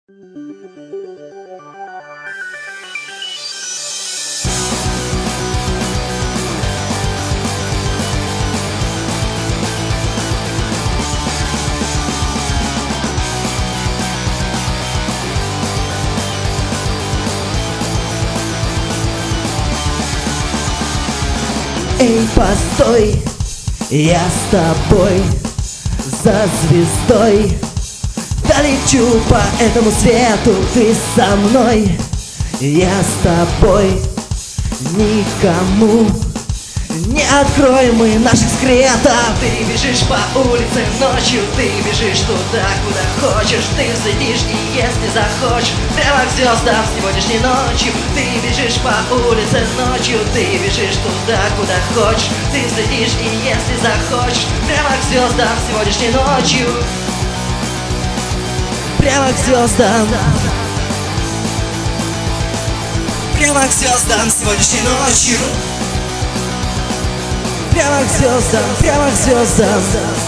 Эй, постой, я с тобой, за звездой долечу по этому свету, ты со мной, я с тобой. Никому не откроем мы наших секретов. Ты бежишь по улице ночью, ты бежишь туда, куда хочешь. Ты взлетишь, и если захочешь, прямо к звездам сегодняшней ночью. Ты бежишь по улице ночью, ты бежишь туда, куда хочешь. Ты взлетишь, и если захочешь, прямо к звездам сегодняшней ночью. Прямо к звездам. Прямо к звездам сегодняшней ночью. Прямо к звездам, прямо к звездам.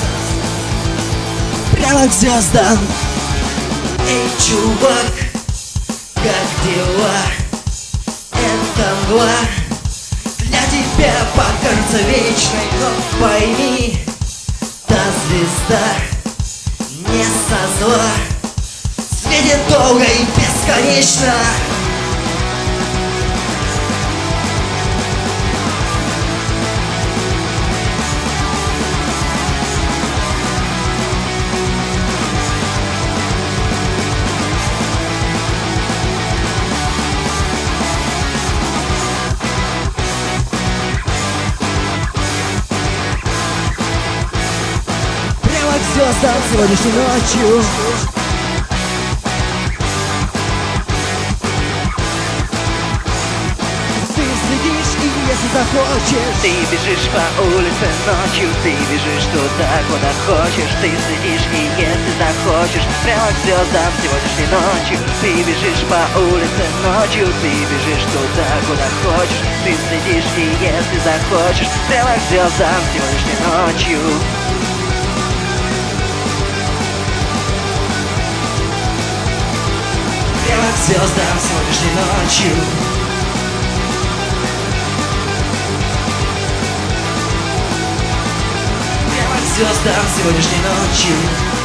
Прямо к звездам. Эй, чувак, как дела? Это мгла для тебя покажется вечной, но пойми, та звезда не со зла, светит долго и бесконечно. К звездам сегодняшней ночью. Ты взлетишь, и если захочешь, ты бежишь по улице ночью, ты бежишь туда, куда хочешь. Ты взлетишь, и если захочешь, прямо к звездам сегодняшней ночью. Ты бежишь по улице ночью, ты бежишь туда, куда хочешь. Ты взлетишь, и если захочешь, прямо к звездам сегодняшней ночью. Прямо к звездам сегодняшней ночью. Прямо к звездам сегодняшней ночью.